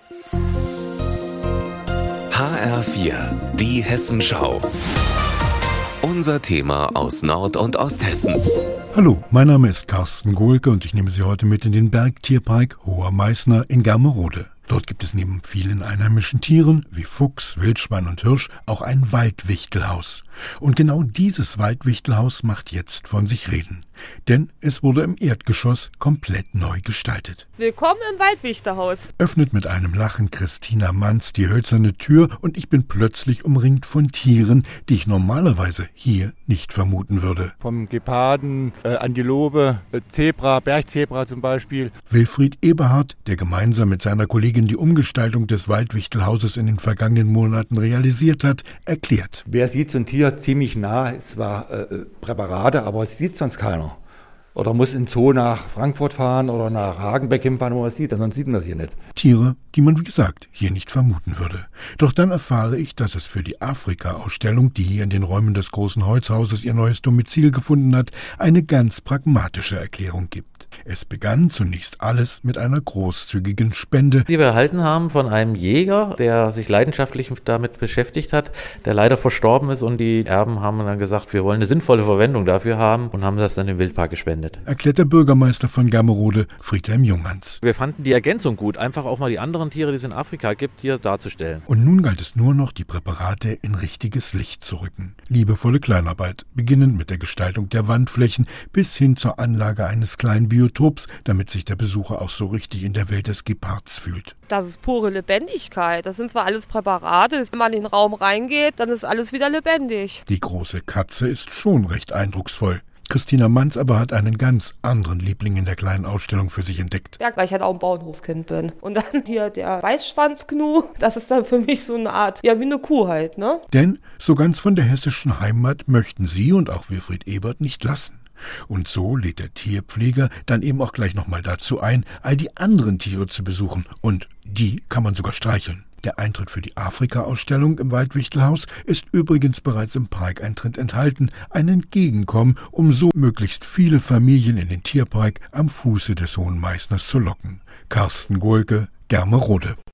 HR4, die Hessenschau. Unser Thema aus Nord- und Osthessen. Hallo, mein Name ist Carsten Gohlke und ich nehme Sie heute mit in den Bergtierpark Hoher Meißner in Germerode. Dort gibt es neben vielen einheimischen Tieren wie Fuchs, Wildschwein und Hirsch auch ein Waldwichtelhaus. Und genau dieses Waldwichtelhaus macht jetzt von sich reden. Denn es wurde im Erdgeschoss komplett neu gestaltet. Willkommen im Waldwichtelhaus. Öffnet mit einem Lachen Christina Manz die hölzerne Tür und ich bin plötzlich umringt von Tieren, die ich normalerweise hier nicht vermuten würde. Vom Geparden, Antilope, Zebra, Bergzebra zum Beispiel. Wilfried Eberhardt, der gemeinsam mit seiner Kollegin die Umgestaltung des Waldwichtelhauses in den vergangenen Monaten realisiert hat, erklärt. Wer sieht so ein Tier ziemlich nah? Es war Präparate, aber es sieht sonst keiner. Oder muss in Zoo nach Frankfurt fahren oder nach Hagenbeck hinfahren, wo man es sieht, sonst sieht man es hier nicht. Tiere, die man wie gesagt hier nicht vermuten würde. Doch dann erfahre ich, dass es für die Afrika-Ausstellung, die hier in den Räumen des großen Holzhauses ihr neues Domizil gefunden hat, eine ganz pragmatische Erklärung gibt. Es begann zunächst alles mit einer großzügigen Spende, die wir erhalten haben von einem Jäger, der sich leidenschaftlich damit beschäftigt hat, der leider verstorben ist, und die Erben haben dann gesagt, wir wollen eine sinnvolle Verwendung dafür haben und haben das dann im Wildpark gespendet. Erklärt der Bürgermeister von Germerode, Friedhelm Junghans. Wir fanden die Ergänzung gut, einfach auch mal die anderen Tiere, die es in Afrika gibt, hier darzustellen. Und nun galt es nur noch, die Präparate in richtiges Licht zu rücken. Liebevolle Kleinarbeit, beginnend mit der Gestaltung der Wandflächen bis hin zur Anlage eines kleinen Biotops, damit sich der Besucher auch so richtig in der Welt des Gepards fühlt. Das ist pure Lebendigkeit. Das sind zwar alles Präparate, wenn man in den Raum reingeht, dann ist alles wieder lebendig. Die große Katze ist schon recht eindrucksvoll. Christina Manz aber hat einen ganz anderen Liebling in der kleinen Ausstellung für sich entdeckt. Ja, weil ich halt auch ein Bauernhofkind bin. Und dann hier der Weißschwanzgnu, das ist dann für mich so eine Art, ja, wie eine Kuh halt, ne? Denn so ganz von der hessischen Heimat möchten sie und auch Wilfried Ebert nicht lassen. Und so lädt der Tierpfleger dann eben auch gleich nochmal dazu ein, all die anderen Tiere zu besuchen. Und die kann man sogar streicheln. Der Eintritt für die Afrika-Ausstellung im Waldwichtelhaus ist übrigens bereits im Parkeintritt enthalten, ein Entgegenkommen, um so möglichst viele Familien in den Tierpark am Fuße des Hohen Meißners zu locken. Carsten Gohlke, Germerode.